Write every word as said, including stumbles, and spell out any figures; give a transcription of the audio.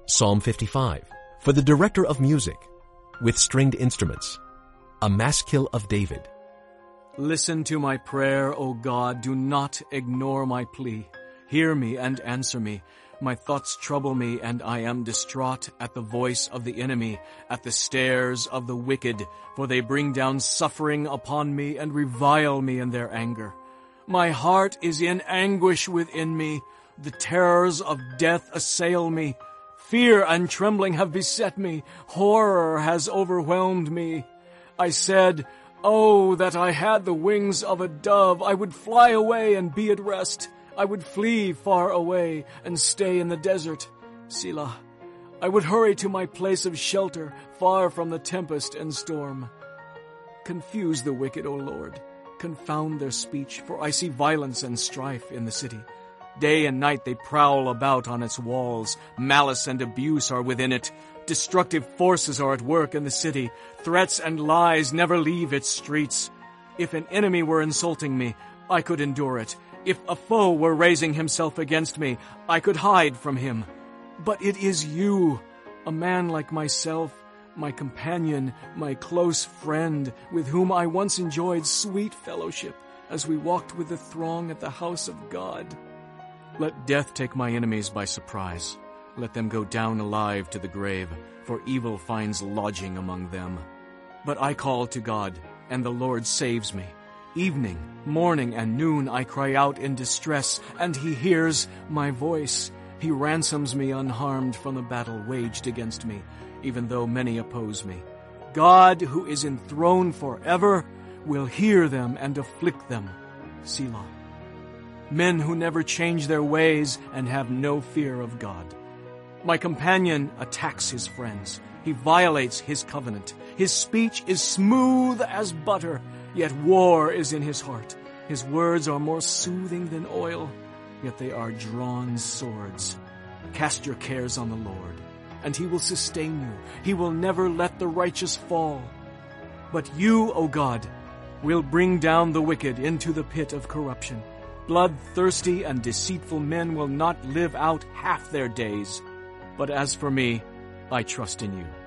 Psalm fifty-five, for the director of music, with stringed instruments, a maskil of David. Listen to my prayer, O God. Do not ignore my plea. Hear me and answer me. My thoughts trouble me, and I am distraught at the voice of the enemy, at the stares of the wicked, for they bring down suffering upon me and revile me in their anger. My heart is in anguish within me. The terrors of death assail me. Fear and trembling have beset me. Horror has overwhelmed me. I said, "Oh, that I had the wings of a dove! I would fly away and be at rest. I would flee far away and stay in the desert. Selah. I would hurry to my place of shelter, far from the tempest and storm. Confuse the wicked, O Lord. Confound their speech, for I see violence and strife in the city. Day and night they prowl about on its walls. Malice and abuse are within it. Destructive forces are at work in the city. Threats and lies never leave its streets. If an enemy were insulting me, I could endure it. If a foe were raising himself against me, I could hide from him. But it is you, a man like myself, my companion, my close friend, with whom I once enjoyed sweet fellowship as we walked with the throng at the house of God. Let death take my enemies by surprise. Let them go down alive to the grave, for evil finds lodging among them. But I call to God, and the Lord saves me. Evening, morning, and noon I cry out in distress, and he hears my voice. He ransoms me unharmed from the battle waged against me, even though many oppose me. God, who is enthroned forever, will hear them and afflict them. Selah. Men who never change their ways and have no fear of God. My companion attacks his friends. He violates his covenant. His speech is smooth as butter, yet war is in his heart. His words are more soothing than oil, yet they are drawn swords. Cast your cares on the Lord, and he will sustain you. He will never let the righteous fall. But you, O God, will bring down the wicked into the pit of corruption. Bloodthirsty and deceitful men will not live out half their days. But as for me, I trust in you.